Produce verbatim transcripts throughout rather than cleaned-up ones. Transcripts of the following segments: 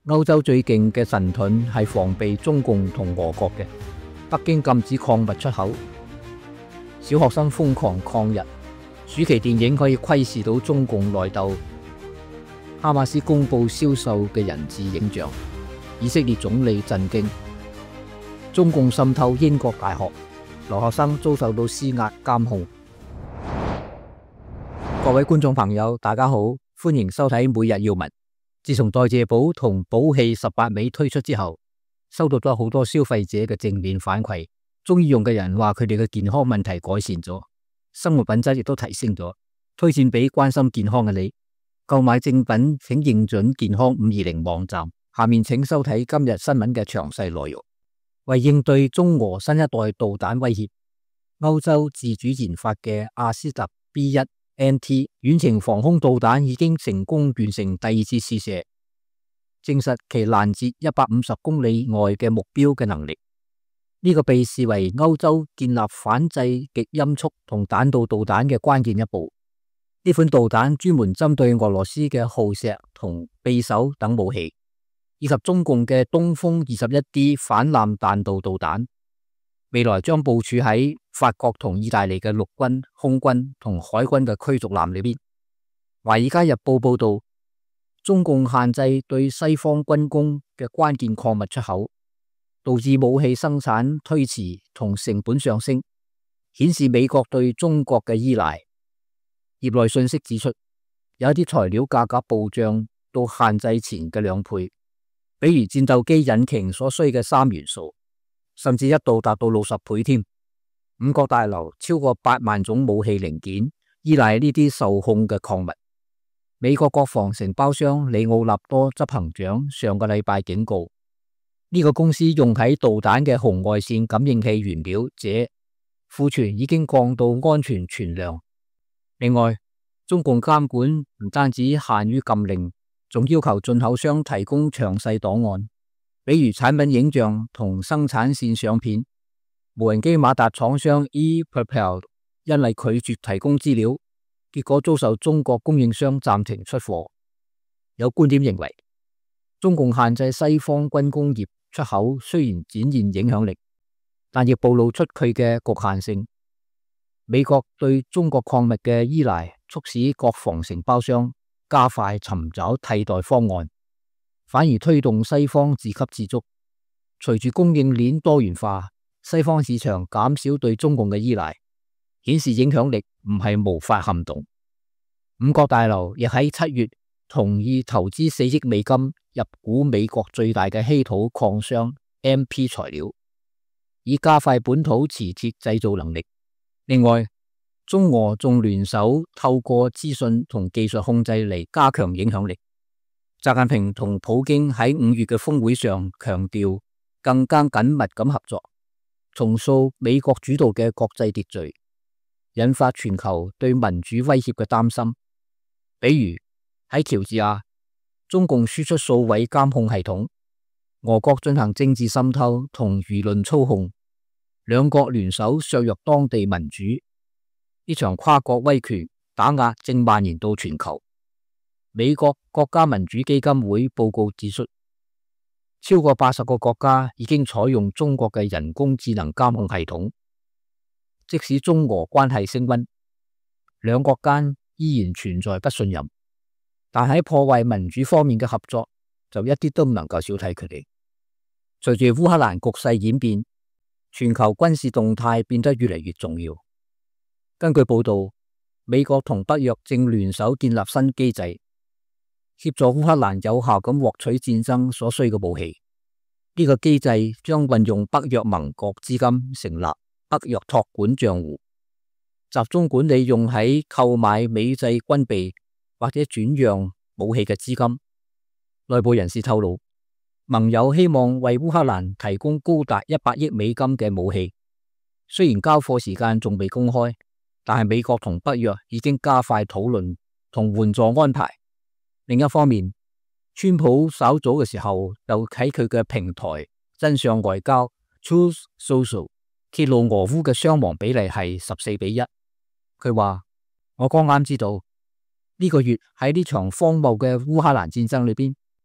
歐洲最勁嘅神盾係防備中共同俄國嘅。北京禁止礦物出口，小學生瘋狂抗日，暑期電影可以窺視到中共內鬥。哈馬斯公布銷售嘅人質影像，以色列總理震驚。中共滲透英國大學，留學生遭受到施壓監控。各位觀眾朋友，大家好，歡迎收睇每日要聞。自從代謝寶同寶氣十八味推出之後，收到咗好多消費者嘅正面反饋，中意用嘅人話佢哋嘅健康問題改善咗，生活品質亦都提升咗，推薦俾關心健康嘅你。購買正品請認準健康五二零網站。下面請收睇今日新聞嘅詳細內容。為應對中俄新一代導彈威脅，歐洲自主研發嘅阿斯特 B 一 N T 遠程防空導彈已經成功完成第二次試射，證實其攔截一百五十公里外嘅目標嘅能力。呢、這個被視為歐洲建立反制極音速同彈道導彈嘅關鍵一步。呢款導彈專門針對俄羅斯嘅浩石同匕首等武器，以及中共嘅東風二十一 D 反艦彈道導彈。未來將部署喺法國同意大利嘅陸軍、空軍同海軍嘅驅逐艦裏邊。華爾街日報報道，中共限制對西方軍工嘅關鍵礦物出口，導致武器生產推遲同成本上升，顯示美國對中國嘅依賴。業內信息指出，有一啲材料價格暴漲到限制前嘅兩倍，比如戰鬥機引擎所需嘅三元素，甚至一度達到六十倍添。五角大樓超過八萬種武器零件依賴呢啲受控嘅礦物。美國國防承包商里奧納多執行長上個禮拜警告，呢、這個公司用喺導彈嘅紅外線感應器原料鍺庫存已經降到安全存量。另外，中共監管唔單止限於禁令，仲要求進口商提供詳細檔案，比如產品影像同生產線相片。無人機馬達廠商 ePropel 因為拒絕提供資料，結果遭受中國供應商暫停出貨。有觀點認為，中共限制西方軍工業出口雖然展現影響力，但亦暴露出佢嘅局限性。美國對中國礦物嘅依賴，促使國防承包商加快尋找替代方案，反而推動西方自給自足。隨住供應鏈多元化，西方市場減少對中共嘅依賴，顯示影響力唔係無法撼動。五角大樓亦喺七月同意投資四億美金入股美國最大嘅稀土礦商 M P 材料，以加快本土磁鐵製造能力。另外，中俄仲聯手透過資訊同技術控制嚟加強影響力。習近平同普京喺五月嘅峰會上強調更加緊密咁合作，重塑美國主導嘅國際秩序，引發全球對民主威脅嘅擔心。比如喺喬治亞，中共輸出數位監控系統，俄國進行政治滲透同輿論操控，兩國聯手削弱當地民主。呢場跨國威權打壓正蔓延到全球。美國國家民主基金會報告指出，超過八十個國家已經採用中國嘅人工智能監控系統。即使中俄關係升溫，兩國間依然存在不信任，但喺破壞民主方面嘅合作就一啲都唔能夠小睇佢哋。隨住烏克蘭局勢演變，全球軍事動態變得越嚟越重要。根據報道，美國同北約正聯手建立新機制，協助烏克蘭有效咁獲取戰爭所需嘅武器。呢、這個機制將運用北約盟國資金成立北約託管賬戶，集中管理用喺購買美製軍備或者轉讓武器嘅資金。內部人士透露，盟友希望為烏克蘭提供高達一百億美金嘅武器，雖然交貨時間仲未公開，但係美國同北約已經加快討論同援助安排。另一方面，川普稍早嘅時候就喺佢嘅平台真相外交 Truth Social 揭露俄烏嘅傷亡比例係十四比一。佢話：我剛啱知道呢、這個月喺呢場荒謬嘅烏克蘭戰爭裏邊，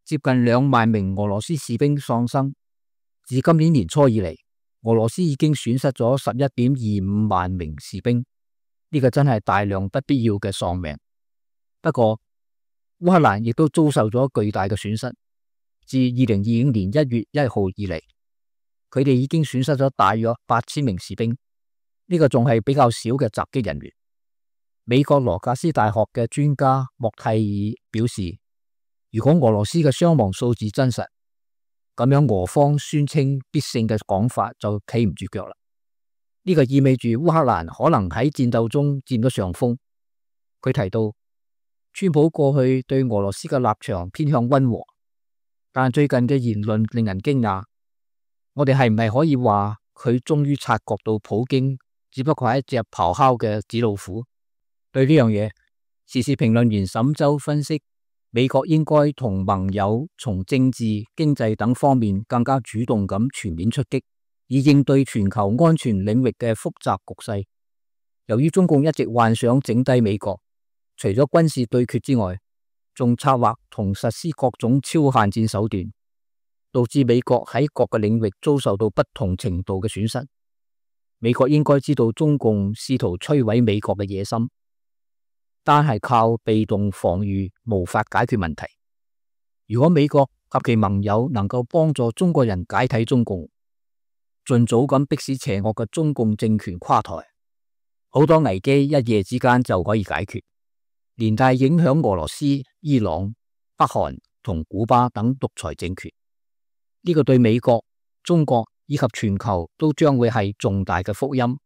接近兩萬名俄羅斯士兵喪生。自今年年初以嚟，俄羅斯已經損失咗十一點二五萬名士兵，呢個真係大量不必要嘅喪命。不過，烏克蘭亦都遭受咗巨大嘅損失。自二零二五年一月一號以嚟，佢哋已經損失咗大約八千名士兵，呢個仲係比較少嘅襲擊人員。美國羅格斯大學嘅專家莫蒂爾表示，如果俄羅斯嘅傷亡數字真實，咁樣俄方宣稱必勝嘅講法就企唔住腳啦。呢個意味住烏克蘭可能喺戰鬥中佔咗上風。佢提到，川普過去對俄羅斯嘅立場偏向溫和，但最近嘅言論令人驚訝。我哋係唔係可以話佢終於察覺到普京只不過係一隻咆哮嘅紙老虎？對呢樣嘢，時事評論員沈周分析，美國應該同盟友從政治、經濟等方面更加主動咁全面出擊，以應對全球安全領域嘅複雜局勢。由於中共一直幻想整低美國，除咗軍事對決之外，仲策劃同實施各種超限戰手段，導致美國喺各個領域遭受到不同程度嘅損失。美國應該知道中共試圖摧毀美國嘅野心，單係靠被動防禦無法解決問題。如果美國及其盟友能夠幫助中國人解體中共，盡早咁迫使邪惡嘅中共政權垮台，好多危機一夜之間就可以解決，連帶影響俄羅斯、伊朗、北韓同古巴等獨裁政權。呢個對美國、中國以及全球都將會係重大嘅福音。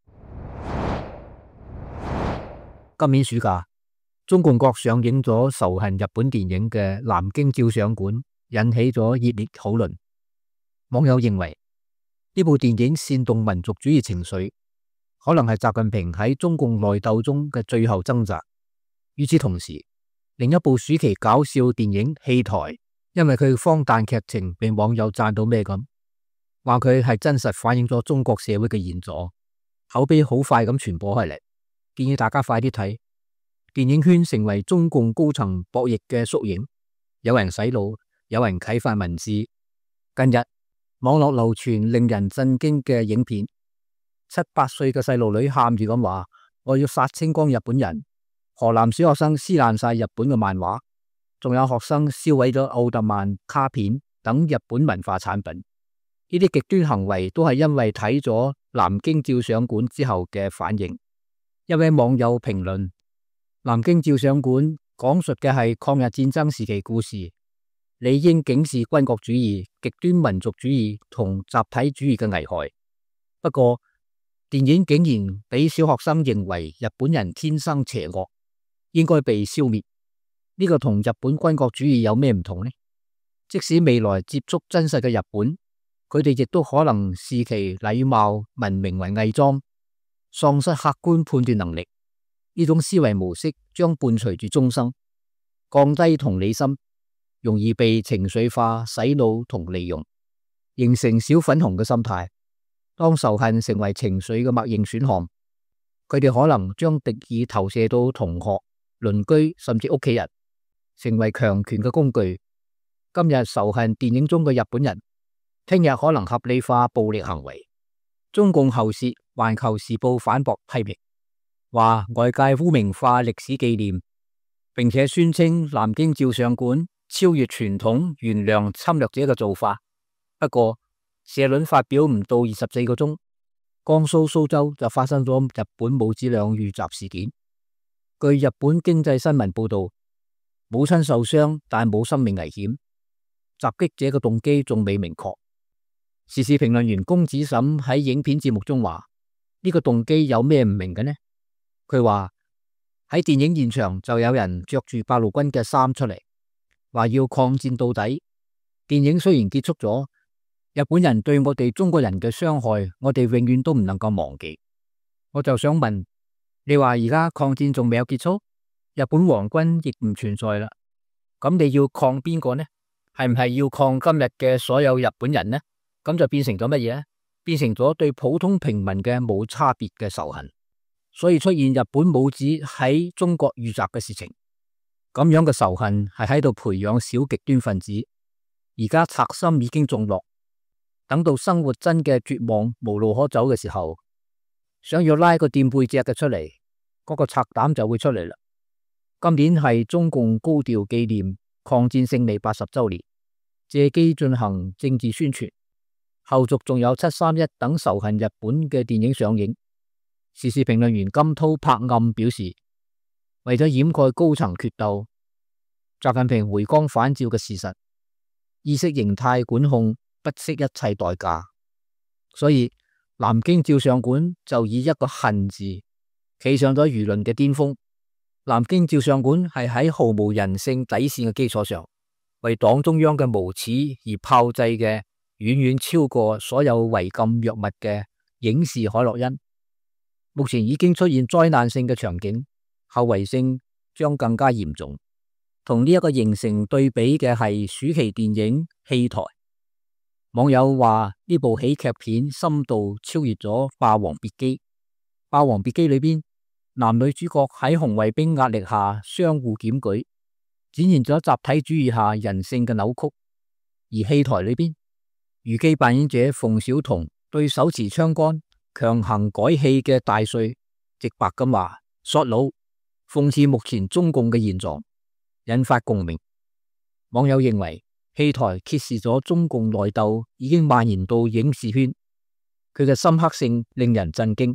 今年暑假，中共國上映咗仇恨日本電影嘅《南京照相館》，引起咗熱烈討論。網友認為呢部電影煽動民族主義情緒，可能係習近平喺中共內鬥中嘅最後掙扎。與此同時，另一部暑期搞笑電影《戲台》，因為佢荒誕劇情被網友讚到咩咁，話佢係真實反映咗中國社會嘅現狀，口碑好快咁傳播開嚟。建議大家快啲睇。電影圈成為中共高層博弈嘅縮影，有人洗腦，有人啟發文字。近日網絡流傳令人震驚嘅影片，七八歲嘅細路女喊住咁話：我要殺清光日本人。河南小學生撕爛晒日本嘅漫畫，仲有學生燒毀咗奧特曼卡片等日本文化產品。呢啲極端行為都係因為睇咗南京照相館之後嘅反應。一位網友評論：南京照相館講述嘅係抗日戰爭時期故事，理應警示軍國主義、極端民族主義同集體主義嘅危害。不過，電影竟然俾小學生認為日本人天生邪惡，應該被消滅。呢個同日本軍國主義有咩唔同呢？即使未來接觸真實嘅日本，佢哋亦都可能視其禮貌文明為偽裝，喪失客觀判斷能力。呢種思維模式將伴隨住終生，降低同理心，容易被情緒化洗腦同利用，形成小粉紅嘅心態。當仇恨成為情緒嘅默認選項，佢哋可能將敵意投射到同學、鄰居甚至屋企人，成為強權嘅工具。今日仇恨電影中嘅日本人，聽日可能合理化暴力行為。中共喉舌《環球時報》反駁批評，話外界污名化歷史紀念，並且宣稱南京照相館超越傳統原諒侵略者嘅做法。不過社論發表唔到二十四個鐘，江蘇蘇州就發生咗日本母子倆遇襲事件。據日本經濟新聞報道，母親受傷但冇生命危險，襲擊者嘅動機仲未明確。時事評論員龔子沈喺影片節目中話：呢個動機有咩唔明嘅呢？佢話喺電影現場就有人着住八路軍嘅衫出嚟，話要抗戰到底。電影雖然結束咗，日本人對我哋中國人嘅傷害，我哋永遠都唔能夠忘記。我就想問，你話而家抗戰仲未有結束，日本皇軍亦唔存在啦，咁你要抗邊個呢？係唔係要抗今日嘅所有日本人呢？咁就變成咗乜嘢？變成咗對普通平民嘅冇差別嘅仇恨。所以出現日本母子喺中國遇襲嘅事情， 咁樣嘅仇恨係喺度培養小極端分子。而家賊心已經種落，等到生活真嘅絕望無路可走嘅時候，想要拉個墊背脊嘅出嚟，嗰個賊膽就會出嚟啦。今年係中共高調紀念抗戰勝利八十周年，借機進行政治宣傳，後續仲有七三一等仇恨日本嘅電影上映。時事評論員金濤拍案表示，為咗掩蓋高層決鬥，習近平回光返照嘅事實，意識形態管控不惜一切代價，所以南京照相館就以一個恨字企上咗輿論嘅巔峰。南京照相館係喺毫無人性底線嘅基礎上，為黨中央嘅無恥而炮製嘅遠遠超過所有違禁藥物嘅影視海洛因。目前已經出現災難性嘅場景，後遺症將更加嚴重。同呢一個形成對比嘅係暑期電影《戲台》，網友話呢部喜劇片深度超越咗《霸王別姬》。《霸王別姬》裏邊男女主角喺紅衛兵壓力下相互檢舉，展現咗集體主義下人性嘅扭曲。而《戲台》裏邊，虞姬扮演者馮小彤對手持槍桿強行改戲嘅大帥直白咁話索佬，諷刺目前中共嘅現狀，引發共鳴。網友認為戲台揭示咗中共內鬥已經蔓延到影視圈，佢嘅深刻性令人震驚。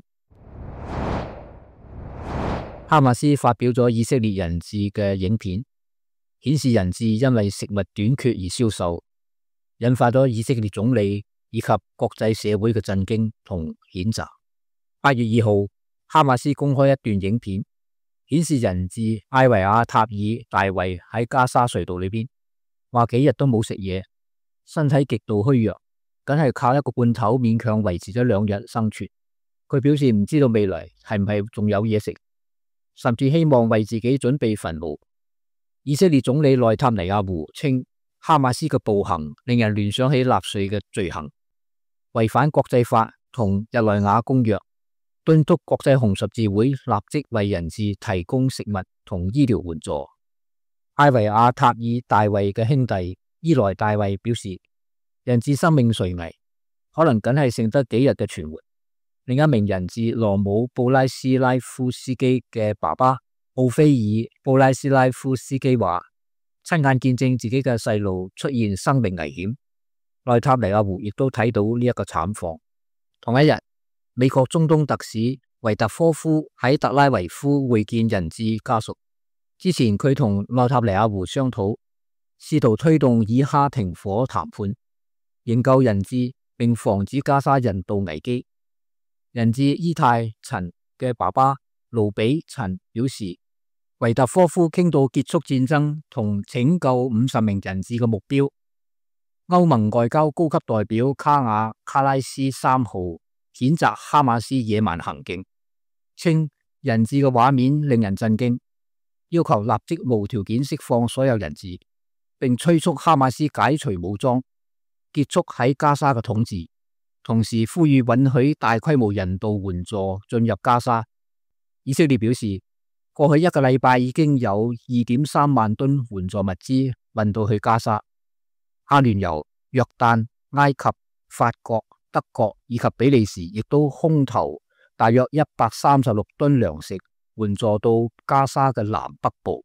哈馬斯發表咗以色列人質嘅影片，顯示人質因為食物短缺而消瘦，引發咗以色列總理以及國際社會嘅震驚同譴責。八月二號，哈馬斯公開一段影片，顯示人質艾維亞塔爾大衛喺加沙隧道裏邊，話幾日都冇食嘢，身體極度虛弱，梗係靠一個罐頭勉強維持咗兩日生存。佢表示唔知道未來係唔係仲有嘢食，甚至希望為自己準備墳墓。以色列總理內塔尼亞胡稱，哈馬斯嘅暴行令人聯想起納粹嘅罪行，違反國際法同日內瓦公約，敦促國際紅十字會立即為人質提供食物同醫療援助。艾維亞塔爾大衛嘅兄弟伊萊大衛表示，人質生命垂危，可能僅係剩得幾日嘅存活。另一名人質羅姆布拉斯拉夫斯基嘅爸爸奧菲爾布拉斯拉夫斯基話，親眼見證自己嘅細路出現生命危險。內塔尼亞胡亦都睇到呢一個慘況。同一日，美國中東特使維特科夫喺特拉維夫會見人質家屬。之前佢同內塔尼亞胡商討，試圖推動以哈停火談判，營救人質並防止加沙人道危機。人質伊泰陳嘅爸爸盧比陳表示，維特科夫傾到結束戰爭同拯救五十名人質嘅目標。歐盟外交高級代表卡瓦卡拉斯三號譴責哈馬斯野蠻行徑，稱人質嘅畫面令人震驚，要求立即無條件釋放所有人質，並催促哈馬斯解除武裝，結束喺加沙嘅統治。同時呼籲允許大規模人道援助進入加沙。以色列表示，過去一個禮拜已經有二點三萬噸援助物資運到去加沙。阿聯酋、約旦、埃及、法國、德國以及比利時亦都空投大約一百三十六噸糧食援助到加沙嘅南北部。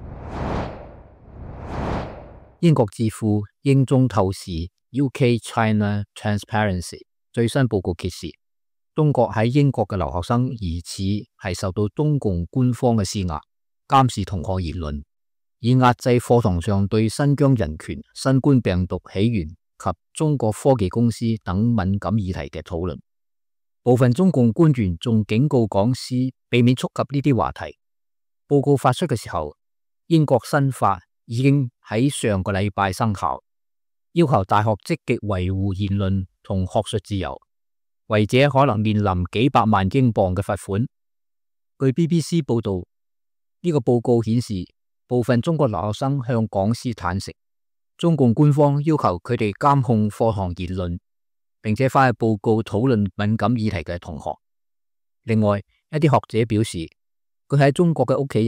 英國智庫英中透視 U K China Transparency 最新報告揭示，中國喺英國嘅留學生疑似係受到中共官方嘅施壓，監視同學言論，以壓制課堂上對新疆人權、新冠病毒起源及中國科技公司等敏感議題嘅討論。部分中共官員仲警告講師避免觸及呢啲話題。報告發出嘅時候，英國新法已經喺上個禮拜生效，要求大學積極維護言論同學術自由，違者可能面臨幾百萬英鎊嘅罰款。據 B B C 報道，呢個報告顯示，部分中國留學生向講師坦誠，中共官方要求佢哋監控課堂言論，並且翻去報告討論敏感議題嘅同學。另外，一啲學者表示，佢喺中國嘅屋企人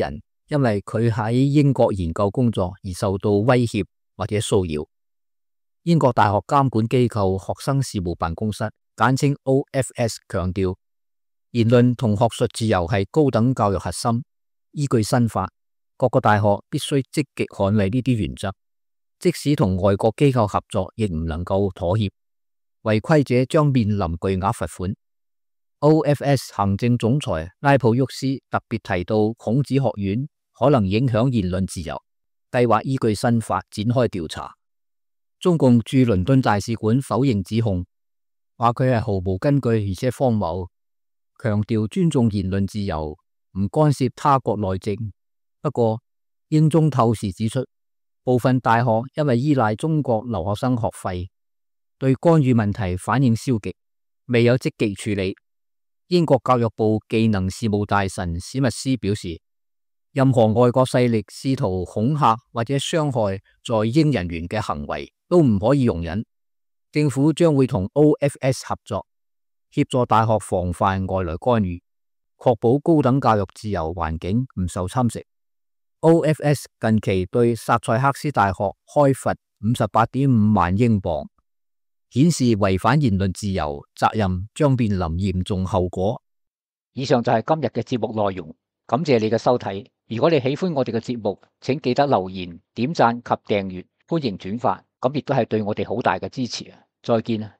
因為佢喺英國研究工作而受到威脅或者騷擾。英國大學監管機構學生事務辦公室簡稱 O F S 強調，言論同學術自由係高等教育核心。依據新法，各個大學必須積極捍衛呢啲原則，即使同外國機構合作，亦唔能夠妥協。違規者將面臨巨額罰款。O F S 行政總裁拉普沃斯特別提到，孔子學院可能影響言論自由，計劃依據新法展開調查。中共駐倫敦大使館否認指控，話佢係毫無根據而且荒謬，強調尊重言論自由，唔干涉他國內政。不過，英中透視指出，部分大學因為依賴中國留學生學費，對干預問題反應消極，未有積極處理。英國教育部技能事務大臣史密斯表示，任何外國勢力試圖恐嚇或者傷害在英人員嘅行為都唔可以容忍。政府將會同 O F S 合作，協助大學防範外來干預，確保高等教育自由環境唔受侵蝕。O F S 近期對薩塞克斯大學開罰五十八點五萬英鎊，顯示違反言論自由責任將面臨嚴重後果。以上就係今日嘅節目內容，感謝你嘅收睇。如果你喜歡我哋嘅節目，請記得留言、點讚及訂閱，歡迎轉發，咁亦都係對我哋好大嘅支持啊！再見啊！